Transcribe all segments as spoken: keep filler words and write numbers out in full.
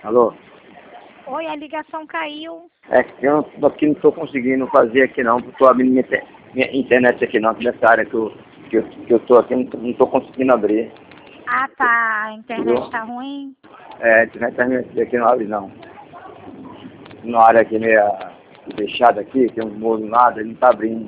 Alô? Oi, a ligação caiu. É que eu não- aqui não estou conseguindo fazer aqui não, porque estou abrindo minha, te- minha internet aqui não, aqui nessa área que eu que eu, que eu tô aqui, não estou conseguindo abrir. Ah, tá. A internet Entendeu? tá ruim? É, a internet aqui não abre não. Uma área aqui meio fechada aqui, tem um muro nada, ele não está abrindo.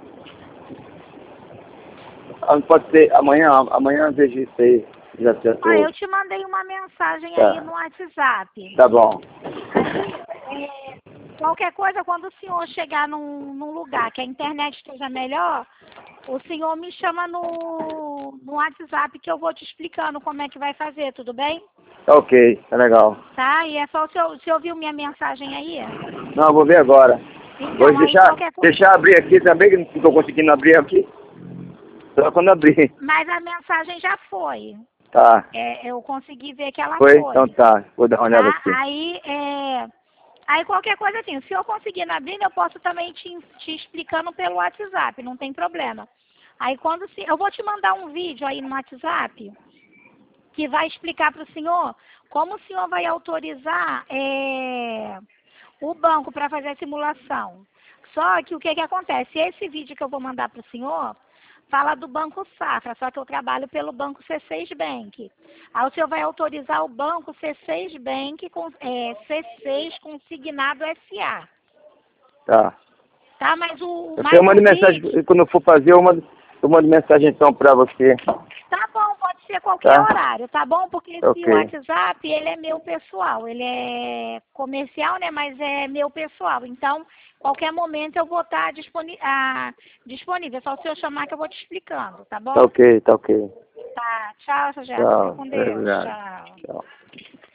Ah, não pode ser amanhã, amanhã eu vejo isso aí. Já já tô. Ó, eu te mandei uma mensagem Tá. aí no WhatsApp. Tá bom. Aí, é, qualquer coisa, quando o senhor chegar num, num lugar que a internet esteja melhor, o senhor me chama no, no WhatsApp que eu vou te explicando como é que vai fazer, tudo bem? Tá ok, tá legal. Tá? E é só o senhor, o senhor viu minha mensagem aí? Não, eu vou ver agora. Então, Vou aí deixar, qualquer coisa. deixar abrir aqui também, que não estou conseguindo abrir aqui. Só quando abrir. Mas a mensagem já foi. Tá. É, eu consegui ver que ela Foi? foi. Então tá. Vou dar uma olhada Tá? aqui. Aí, é, aí qualquer coisa assim, se eu conseguir na abrir, eu posso também te, te explicando pelo WhatsApp, não tem problema. Aí quando se, eu vou te mandar um vídeo aí no WhatsApp que vai explicar para o senhor como o senhor vai autorizar é, o banco para fazer a simulação. Só que o que, que acontece? Esse vídeo que eu vou mandar para o senhor fala do Banco Safra, só que eu trabalho pelo Banco C seis Bank. Aí o senhor vai autorizar o Banco C seis Bank, com, é, C seis Consignado S A. Tá. Tá? Mas o, Eu, mas eu mando o mensagem, vídeo... quando eu for fazer, eu mando, eu mando mensagem então pra você. Tá bom, pode ser qualquer Tá? horário, tá bom? Porque esse Ok. WhatsApp, ele é meu pessoal. Ele é comercial, né? Mas é meu pessoal. Então, qualquer momento eu vou estar disponi ah, disponível. É só o senhor chamar que eu vou te explicando, tá bom? Tá ok, tá ok. Tá. Tchau, seu Gerson. Fica Tchau. com Deus. Obrigado. Tchau. Tchau.